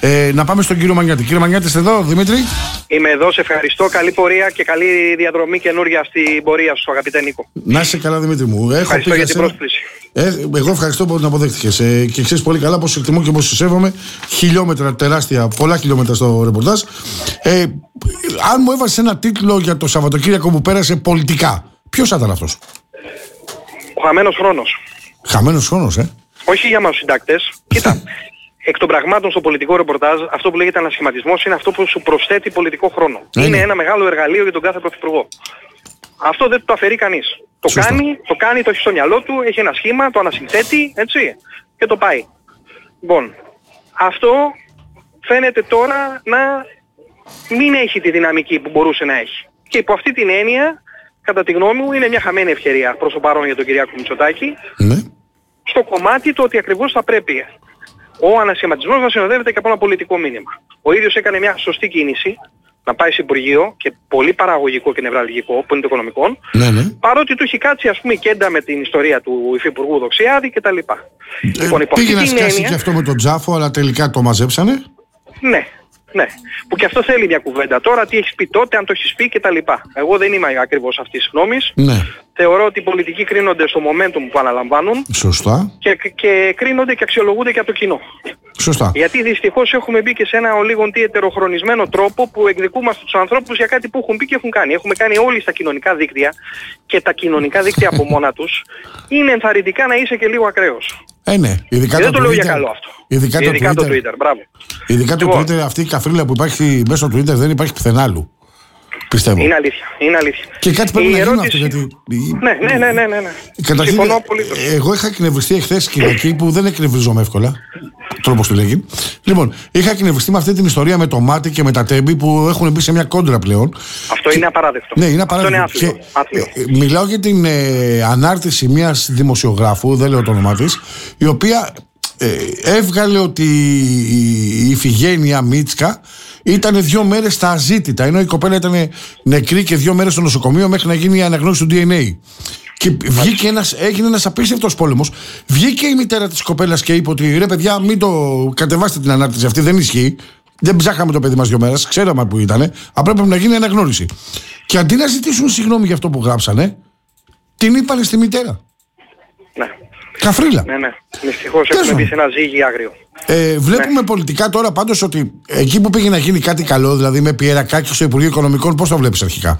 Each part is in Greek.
Να πάμε στον κύριο Μανιάτη. Κύριε Μανιάτη, είστε εδώ, Δημήτρη? Είμαι εδώ, σε ευχαριστώ. Καλή πορεία και καλή διαδρομή καινούρια στην πορεία σου, αγαπητέ Νίκο. Να είσαι καλά, Δημήτρη μου. Ευχαριστώ για την πρόσκληση. Εγώ ευχαριστώ που την αποδέχτηκες. Και ξέρεις πολύ καλά πώς εκτιμώ και πώς σε σέβομαι. Χιλιόμετρα τεράστια, πολλά χιλιόμετρα στο ρεπορτάζ. Αν μου έβαζες ένα τίτλο για το Σαββατοκύριακο που πέρασε πολιτικά, ποιος θα ήταν αυτός? Ο χαμένος χρόνος. Χαμένος χρόνος, Όχι για μας συντάκτες. Κοίτα, εκ των πραγμάτων στο πολιτικό ρεπορτάζ, αυτό που λέγεται ανασχηματισμός είναι αυτό που σου προσθέτει πολιτικό χρόνο. Είναι ένα μεγάλο εργαλείο για τον κάθε πρωθυπουργό. Αυτό δεν το αφαιρεί κανείς. Το κάνει, το έχει στο μυαλό του, έχει ένα σχήμα, το ανασυνθέτει, έτσι, και το πάει. Λοιπόν, αυτό φαίνεται τώρα να μην έχει τη δυναμική που μπορούσε να έχει. Και υπό αυτή την έννοια, κατά τη γνώμη μου, είναι μια χαμένη ευκαιρία προς το παρόν για τον Κυριάκο Μητσοτάκη, στο κομμάτι το ότι ακριβώς θα πρέπει ο ανασχηματισμός να συνοδεύεται και από ένα πολιτικό μήνυμα. Ο ίδιος έκανε μια σωστή κίνηση, να πάει σε Υπουργείο, και πολύ παραγωγικό και νευραλγικό, που είναι το οικονομικών, παρότι του έχει κάτσει, ας πούμε, κέντα με την ιστορία του Υφυπουργού Δοξιάδη κτλ. Πήγε να σκάσει και αυτό με τον Τζάφο, αλλά τελικά το μαζέψανε. Ναι, που και αυτό θέλει μια κουβέντα. Τώρα τι έχεις πει τότε, αν το έχεις πει κτλ. Εγώ δεν είμαι ακριβώς αυτής της γνώμης. Θεωρώ ότι οι πολιτικοί κρίνονται στο momentum που αναλαμβάνουν. Σωστά. Και κρίνονται και αξιολογούνται και από το κοινό. Σωστά. Γιατί δυστυχώς έχουμε μπει και σε ένα ολίγον τι ετεροχρονισμένο τρόπο που εκδικούμαστε τους ανθρώπους για κάτι που έχουν πει και έχουν κάνει. Έχουμε κάνει όλοι στα κοινωνικά δίκτυα, και τα κοινωνικά δίκτυα από μόνα τους είναι ενθαρρυντικά να είσαι και λίγο ακραίος. Ναι, ειδικά δεν το λέω για καλό αυτό. Ειδικά το Twitter, μπράβο. Ειδικά το Twitter, αυτή η καφρίλα που υπάρχει μέσω του Twitter δεν υπάρχει πουθενά άλλου. Πιστεύω. Είναι αλήθεια. Και κάτι πρέπει να γίνει αυτό, γιατί... Ναι. Καταρχήν, εγώ είχα εκνευριστεί εχθές, Κυριακή, που δεν εκνευριζόμαι εύκολα. Τρόπος του λέγει. Λοιπόν, είχα εκνευριστεί με αυτή την ιστορία με το Μάτι και με τα Τέμπη που έχουν μπει σε μια κόντρα πλέον. Αυτό είναι απαράδεκτο. Ναι, είναι απαράδεκτο. Αυτό είναι άθλιο. Μιλάω για την ανάρτηση μιας δημοσιογράφου, δεν λέω το όνομά της, η οποία έβγαλε ότι η Ιφηγένεια Μίτσκα ήταν 2 μέρες στα αζήτητα, ενώ η κοπέλα ήταν νεκρή και 2 μέρες στο νοσοκομείο μέχρι να γίνει η αναγνώριση του DNA. Και έγινε ένας απίστευτος πόλεμος. Βγήκε η μητέρα της κοπέλας και είπε ότι ρε παιδιά, μην το κατεβάσετε την ανάρτηση αυτή, δεν ισχύει. Δεν ψάχαμε το παιδί μας 2 μέρες, ξέραμε που ήταν. Απλά πρέπει να γίνει αναγνώριση. Και αντί να ζητήσουν συγγνώμη για αυτό που γράψανε, την είπανε στη μητέρα. Ναι. Καφρίλα. Ναι. Δυστυχώς έχουμε μπει σε ένα ζύγι άγριο. Βλέπουμε πολιτικά τώρα πάντως ότι εκεί που πήγε να γίνει κάτι καλό, δηλαδή με Πιερακάκη στο Υπουργείο Οικονομικών, πώς το βλέπεις αρχικά?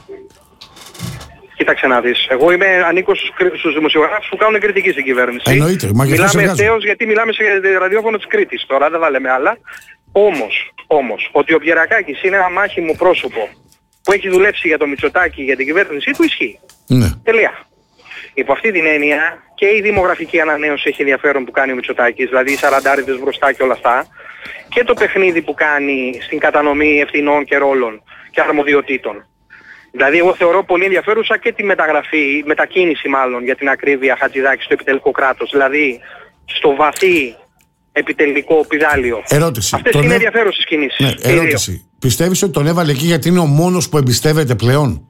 Κοίταξε να δεις. Εγώ ανήκω στους δημοσιογράφους που κάνουν κριτική στην κυβέρνηση. Εννοείται. Μιλάμε ευθέως γιατί μιλάμε σε ραδιόφωνο της Κρήτης. Τώρα δεν θα λέμε άλλα. Όμως, ότι ο Πιερακάκης είναι ένα μάχημο πρόσωπο που έχει δουλέψει για το Μητσοτάκη, για την κυβέρνησή του, ισχύει. Ναι. Τελεία. Υπό αυτή την έννοια και η δημογραφική ανανέωση έχει ενδιαφέρον που κάνει ο Μητσοτάκης, δηλαδή οι 40 μπροστά και όλα αυτά, και το παιχνίδι που κάνει στην κατανομή ευθυνών και ρόλων και αρμοδιοτήτων. Δηλαδή εγώ θεωρώ πολύ ενδιαφέρουσα και τη μετακίνηση μάλλον για την ακρίβεια Χατζηδάκη στο επιτελικό κράτος, δηλαδή στο βαθύ επιτελικό πηδάλιο. Ερώτηση. Αυτές είναι ενδιαφέρουσες κινήσεις. Ναι, ερώτηση. Πιστεύεις ότι τον έβαλε εκεί γιατί είναι ο μόνος που εμπιστεύεται πλέον?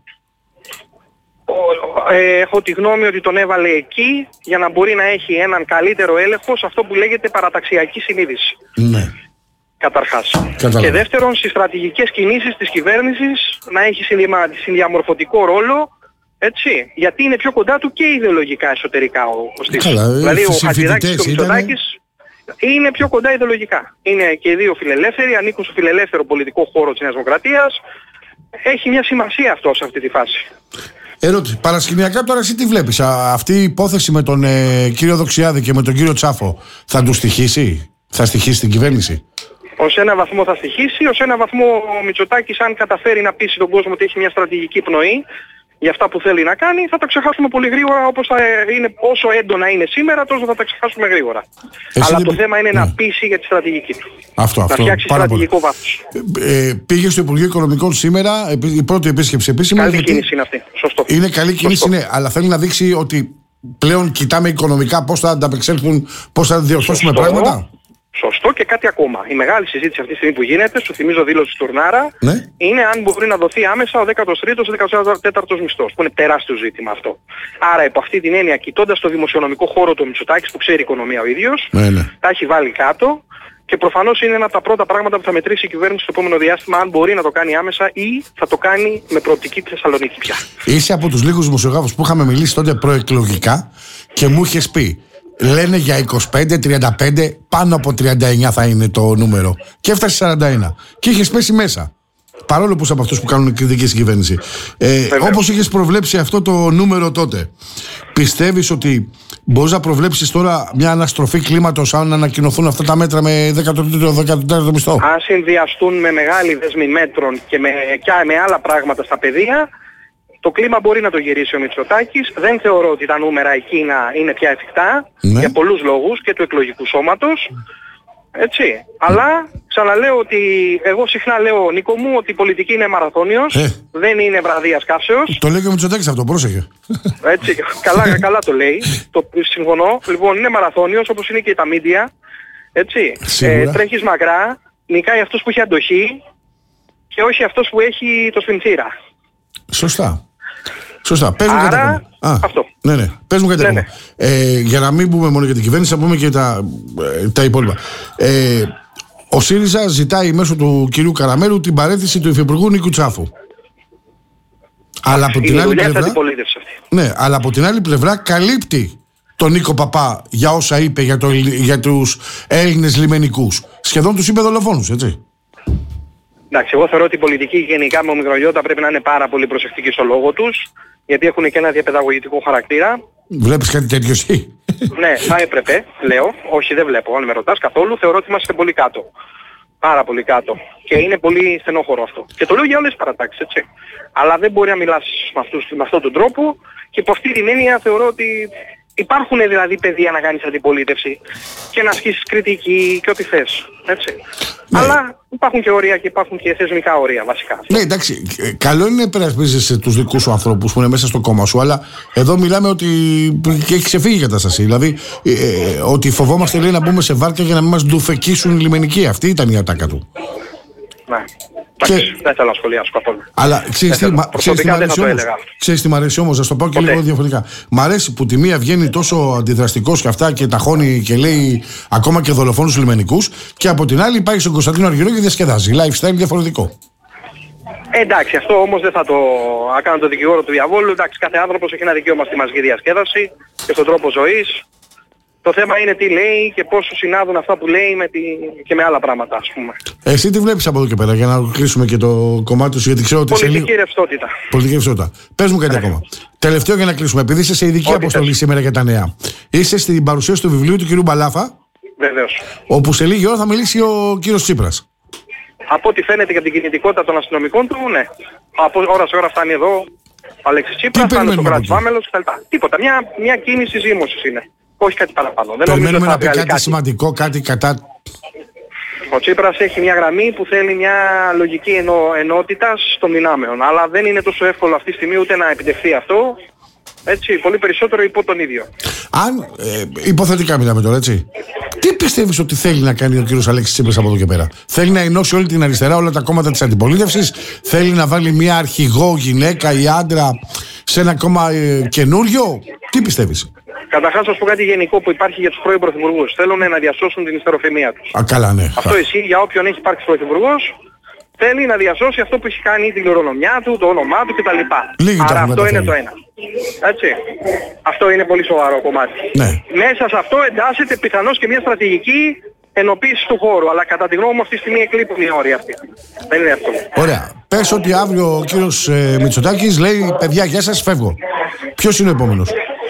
Έχω τη γνώμη ότι τον έβαλε εκεί για να μπορεί να έχει έναν καλύτερο έλεγχο σε αυτό που λέγεται παραταξιακή συνείδηση. Ναι. Καταρχάς. Και δεύτερον, στις στρατηγικές κινήσεις της κυβέρνησης να έχει συνδιαμορφωτικό ρόλο, έτσι, γιατί είναι πιο κοντά του και ιδεολογικά εσωτερικά ο Στίβος. Δηλαδή ο Χατζηδάκης και ο Μητσοτάκης είναι πιο κοντά ιδεολογικά. Είναι και οι δύο φιλελεύθεροι, ανήκουν στο φιλελεύθερο πολιτικό χώρο της Νέας Δημοκρατίας. Έχει μια σημασία αυτό σε αυτή τη φάση. Ερώτηση. Παρασκηνιακά τώρα εσύ τι βλέπεις? Αυτή η υπόθεση με τον κύριο Δοξιάδη και με τον κύριο Τσάφο θα του στοιχήσει? Θα στοιχήσει την κυβέρνηση? Ως ένα βαθμό θα στοιχήσει, ως ένα βαθμό ο Μητσοτάκης, αν καταφέρει να πείσει τον κόσμο ότι έχει μια στρατηγική πνοή για αυτά που θέλει να κάνει, θα τα ξεχάσουμε πολύ γρήγορα, όπως θα είναι, όσο έντονα είναι σήμερα, τόσο θα τα ξεχάσουμε γρήγορα. Αλλά το θέμα είναι να πείσει για τη στρατηγική του. Να φτιάξει στρατηγικό βάθος. Πήγε στο Υπουργείο Οικονομικών σήμερα, η πρώτη επίσκεψη επίσημα. Καλή κίνηση είναι αυτή. Σωστό. Είναι καλή κίνηση, ναι, αλλά θέλει να δείξει ότι πλέον κοιτάμε οικονομικά πώς θα ανταπεξέλθουν, πώς θα διορθώσουμε πράγματα. Σωστό, και κάτι ακόμα. Η μεγάλη συζήτηση αυτή τη στιγμή που γίνεται, σου θυμίζω δήλωση του Τουρνάρα, είναι αν μπορεί να δοθεί άμεσα ο 13ος, ο 14ος μισθός, που είναι τεράστιο ζήτημα αυτό. Άρα, υπό αυτή την έννοια, κοιτώντας το δημοσιονομικό χώρο του Μητσοτάκης, που ξέρει οικονομία ο ίδιος, τα έχει βάλει κάτω Και προφανώς είναι ένα από τα πρώτα πράγματα που θα μετρήσει η κυβέρνηση στο επόμενο διάστημα, αν μπορεί να το κάνει άμεσα ή θα το κάνει με προοπτική τη Θεσσαλονίκη πια. Είσαι από τους λίγους δημοσιογράφους που είχαμε μιλήσει τότε προεκλογικά και μου είχες πει, λένε για 25-35, πάνω από 39 θα είναι το νούμερο. Και έφτασε 41. Και είχες πέσει μέσα. Παρόλο που είσαι από αυτούς που κάνουν κριτική στην κυβέρνηση. Όπως είχες προβλέψει αυτό το νούμερο τότε, πιστεύεις ότι μπορείς να προβλέψεις τώρα μια αναστροφή κλίματος αν ανακοινωθούν αυτά τα μέτρα με 13ο μισθό? Αν συνδυαστούν με μεγάλη δέσμη μέτρων και με άλλα πράγματα στα παιδεία, το κλίμα μπορεί να το γυρίσει ο Μητσοτάκης. Δεν θεωρώ ότι τα νούμερα εκείνα είναι πια εφικτά, για πολλούς λόγους και του εκλογικού σώματος. Έτσι. Αλλά ξαναλέω ότι εγώ συχνά λέω, Νίκο μου, ότι η πολιτική είναι μαραθώνιος, δεν είναι βραδίας καύσεως. Το λέει και ο Μητσοτάκης αυτό, πρόσεχε. Έτσι, καλά το λέει, συμφωνώ. Λοιπόν, είναι μαραθώνιος όπως είναι και τα μίντια. Έτσι. Τρέχεις μακρά, νικάει αυτός που έχει αντοχή και όχι αυτός που έχει το σπινθήρα. Σωστά. Πες μου κάτι ακόμα. Αυτό. Ναι. Πες μου κάτι ακόμα. Για να μην πούμε μόνο για την κυβέρνηση, θα πούμε και τα υπόλοιπα. Ο ΣΥΡΙΖΑ ζητάει μέσω του κυρίου Καραμέλου την παραίτηση του υφυπουργού Νίκου Τσάφου. Αλλά από την άλλη πλευρά. Ναι, αλλά από την άλλη πλευρά καλύπτει τον Νίκο Παπά για όσα είπε για τους Έλληνες λιμενικούς. Σχεδόν τους είπε δολοφόνους, έτσι. Εντάξει, εγώ θεωρώ ότι η πολιτική γενικά με ομικρογιώτα πρέπει να είναι πάρα πολύ προσεκτική στο λόγο τους, γιατί έχουν και ένα διαπαιδαγωγητικό χαρακτήρα. Βλέπεις κάτι τέτοιο εσύ? Ναι, θα έπρεπε, λέω. Όχι, δεν βλέπω. Αν με ρωτάς καθόλου, θεωρώ ότι είμαστε πολύ κάτω. Πάρα πολύ κάτω. Και είναι πολύ στενόχωρο αυτό. Και το λέω για όλες τις παρατάξεις, έτσι. Αλλά δεν μπορεί να μιλάς με αυτόν τον τρόπο και υπό αυτή την έννοια θεωρώ ότι υπάρχουν δηλαδή παιδεία να κάνεις αντιπολίτευση και να ασκήσεις κριτική και ό,τι θες. Έτσι. Ναι. Αλλά υπάρχουν και όρια και υπάρχουν και θεσμικά όρια βασικά. Ναι, εντάξει. Καλό είναι να υπερασπίζεσαι τους δικούς σου ανθρώπους που είναι μέσα στο κόμμα σου, αλλά εδώ μιλάμε ότι έχει ξεφύγει η κατάσταση. Δηλαδή, ότι φοβόμαστε λέει, να μπούμε σε βάρκα για να μην μας ντουφεκίσουν οι λιμενικοί. Αυτή ήταν η ατάκα του. Ναι. Και... δεν θέλω να σχολιάσω καθόλου. Αλλά ξέρεις τι μ' αρέσει όμως, να το πω και λίγο διαφορετικά. Μ' αρέσει που τη μία βγαίνει τόσο αντιδραστικός και αυτά και ταχώνει και λέει ακόμα και δολοφόνους λιμενικούς, και από την άλλη πάει στον Κωνσταντίνο Αργυρό και διασκεδάζει. Lifestyle διαφορετικό. Εντάξει, αυτό όμως δεν θα το κάνω το δικηγόρο του διαβόλου. Εντάξει, κάθε άνθρωπος έχει ένα δικαίωμα στη μαζική διασκέδαση και στον τρόπο ζωής. Το θέμα είναι τι λέει και πόσο συνάδουν αυτά που λέει και με άλλα πράγματα, ας πούμε. Εσύ τι βλέπεις από εδώ και πέρα, για να κλείσουμε και το κομμάτι σου, γιατί ξέρω ότι πολιτική ρευστότητα. Πολιτική ρευστότητα. Πες μου κάτι ακόμα. Τελευταίο για να κλείσουμε, επειδή είσαι σε ειδική αποστολή σήμερα για τα νέα. Είσαι στην παρουσίαση του βιβλίου του κ. Μπαλάφα. Βεβαίως. Όπου σε λίγη ώρα θα μιλήσει ο κύριος Τσίπρας. Από ό,τι φαίνεται για την κινητικότητα των αστυνομικών του, ναι. Από ώρα σε ώρα φτάνει εδώ ο Αλέξης Τσίπρας, φτάνει στο κράτος Βάμελος κτλ. Τίποτα. Μια κίνηση ζήμωσης είναι. Όχι κάτι παραπάνω. Περιμένουμε να πει κάτι σημαντικό, κάτι κατά... Ο Τσίπρας έχει μια γραμμή που θέλει μια λογική ενότητας των δυνάμεων. Αλλά δεν είναι τόσο εύκολο αυτή τη στιγμή ούτε να επιτευχθεί αυτό. Έτσι, πολύ περισσότερο υπό τον ίδιο. Αν, υποθετικά μιλάμε τώρα, έτσι. Τι πιστεύεις ότι θέλει να κάνει ο κύριος Αλέξης Τσίπρας από εδώ και πέρα? Θέλει να ενώσει όλη την αριστερά, όλα τα κόμματα της αντιπολίτευσης? Θέλει να βάλει μια αρχηγό γυναίκα ή άντρα σε ένα κόμμα καινούριο? Τι πιστεύεις? Καταρχάς, να σου πω κάτι γενικό που υπάρχει για τους πρώην πρωθυπουργούς. Θέλουν να διασώσουν την ιστεροφημία τους. Καλά, ναι. Αυτό ισχύει για όποιον έχει υπάρξει πρωθυπουργός. Θέλει να διασώσει αυτό που έχει κάνει, την κληρονομιά του, το όνομά του κτλ. Άρα αυτό είναι το ένα. Έτσι. Αυτό είναι πολύ σοβαρό κομμάτι. Ναι. Μέσα σε αυτό εντάσσεται πιθανώς και μια στρατηγική ενοποίηση του χώρου. Αλλά κατά τη γνώμη μου αυτή τη στιγμή εκλείπουν οι όροι αυτοί. Δεν είναι εύκολο. Ωραία. Πες ότι αύριο ο κύριος Μητσοτάκης λέει παιδιά γεια σας, φεύγω. Ποιος είναι ο επόμενος?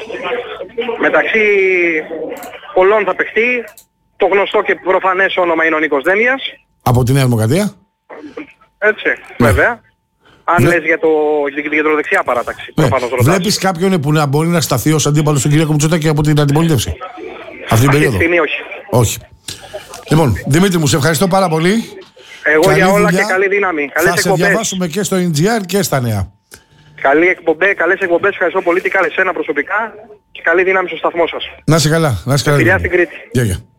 Μεταξύ πολλών θα παιχτεί το γνωστό και προφανές όνομα είναι ο Νίκος Δένδιας. Από τη Νέα Δημοκρατία. Έτσι, ναι. Βέβαια. Αν λες για την κεντροδεξιά παράταξη. Ναι. Βλέπεις κάποιον που να μπορεί να σταθεί ως αντίπαλος στον κύριο Μητσοτάκη από την αντιπολίτευση? Αυτή την περίοδο? Αυτή όχι. Λοιπόν, Δημήτρη μου, σε ευχαριστώ πάρα πολύ. Εγώ καλή για όλα δουλειά. Και καλή δύναμη. Καλές θα εκπομπές. Σε διαβάσουμε και στο NGR και στα νέα. Καλές εκπομπές, ευχαριστώ πολύ και καλή εσένα προσωπικά και καλή δύναμη στο σταθμό σας. Να είσαι καλά. Φιλιά στην Κρήτη. Γεια.